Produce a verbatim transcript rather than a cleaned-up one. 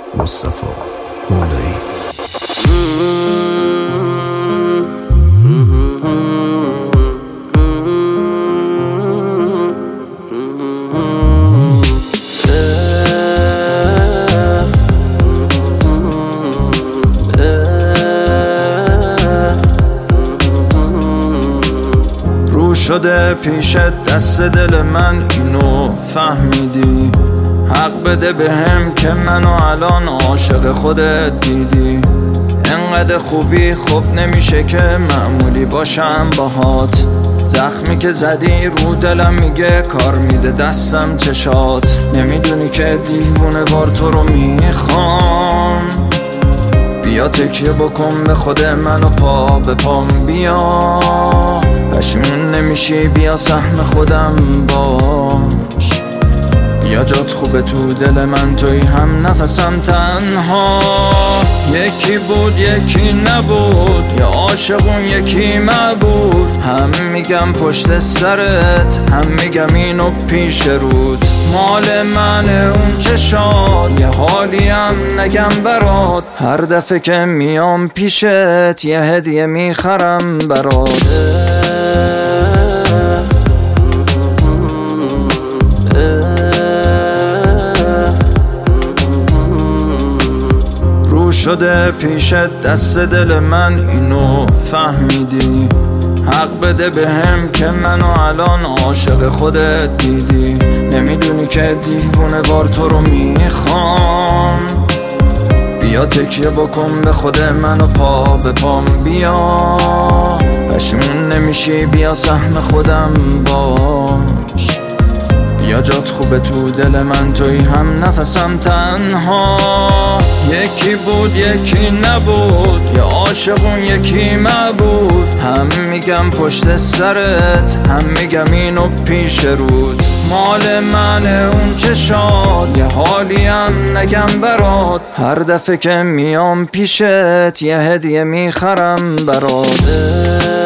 مصطفی مولایی. شده پیشت دست دل من اینو فهمیدی، حق بده بهم که منو الان عاشق خودت دیدی. انقدر خوبی خوب نمیشه که معمولی باشم باهات، زخمی که زدی رو دلم میگه کار میده دستم چشات. نمیدونی که دیوونه وار تو رو میخوام، بیا تکیه بکن به خود منو پا به پام بیا. پشیمون نمیشی بیا سهم خودم باش، بیا جات خوبه تو دل من توی هم نفسم تنها. یکی بود یکی نبود، یا عاشقون یکی مبود. هم میگم پشت سرت هم میگم اینو پیش رود. مال منه اون چشات، یه حالیم نگم برات. هر دفعه که میام پیشت یه هدیه میخرم برات. شده پیشت دست دل من اینو فهمیدی، حق بده بهم که منو الان عاشق خودت دیدی. نمیدونی که دیوونه وار تو رو میخوام، بیا تکیه بکن به خود منو پا به پام بیا. پشیمون نمیشی بیا سهم خودم باش، بیا جات خوبه تو دل من توی هم نفسم تنها. یکی بود یکی نبود، یا عاشقون یکی مبود. هم میگم پشت سرت هم میگم اینو پیش رود. مال منه اون چشات، یه حالیم نگم برات. هر دفعه که میام پیشت یه هدیه میخرم برات.